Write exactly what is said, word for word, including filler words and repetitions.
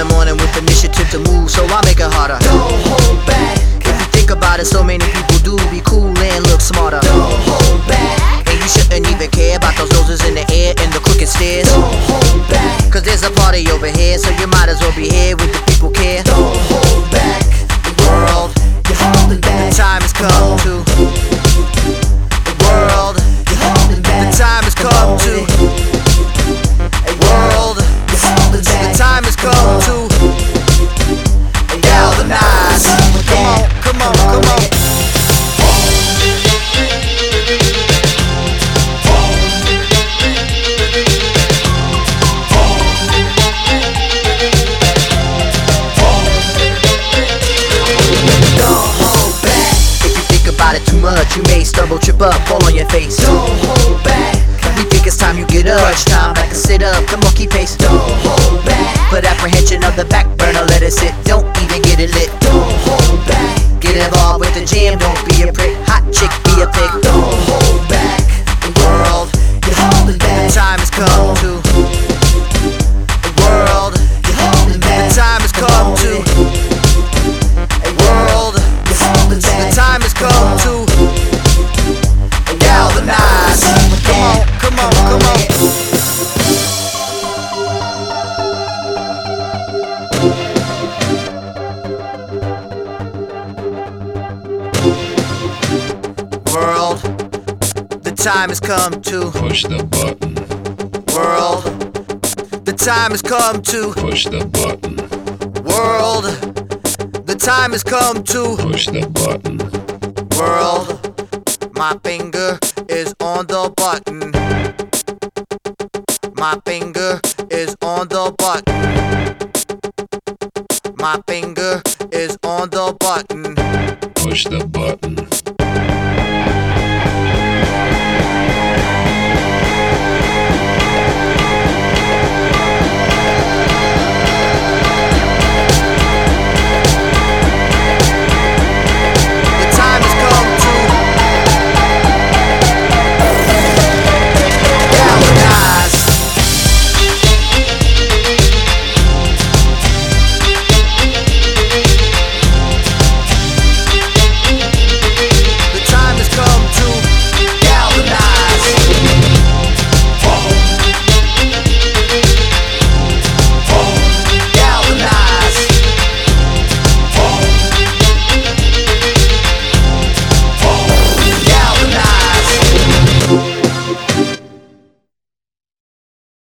on and with initiative to move, so I make it harder. Don't hold back. If you think about it, so many people do be cool and look smarter. Don't hold back. And you shouldn't even care about those noses in the air and the crooked stairs. Don't hold back. Cause there's a party over here, so you might as well be here with the people care. Don't hold back. The world, You're holding back. the time has come to. The world, You're holding back. the time has come to. World, You're holding the back. time has come to galvanize. Come on, come on, come on. Too much, you may stumble, trip up, fall on your face. Don't hold back. We think it's time you get up. Crunch time, like a sit up, the monkey face. Don't hold back. Put apprehension on the back burner, let it sit. Don't even get it lit. Don't hold back. Get involved with the jam, don't be a prick. Hot chick, be a pig. Don't hold back. The world, You're holding the back. time has come to. The world, You're holding the back. time has come to. World, You're holding the back. time has come to galvanize. Come on, come on, come on. World, the time has come to. Push the button. World, the time has come to. Push the button. World, the time has come to. Push the button. World, my finger is on the button. My finger is on the button. My finger is on the button. Push the button.